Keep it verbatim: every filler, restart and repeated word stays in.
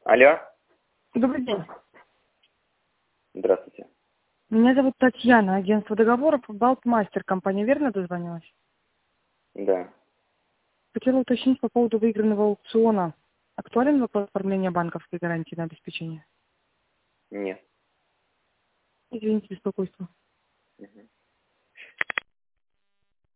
Алло. Добрый день. Здравствуйте. Меня зовут Татьяна, агентство договоров Балтмастер. Компания верно дозвонилась? Да. Хотела уточнить по поводу выигранного аукциона. Актуален вопрос оформления банковской гарантии на обеспечение? Нет. Извините, беспокойство. Угу.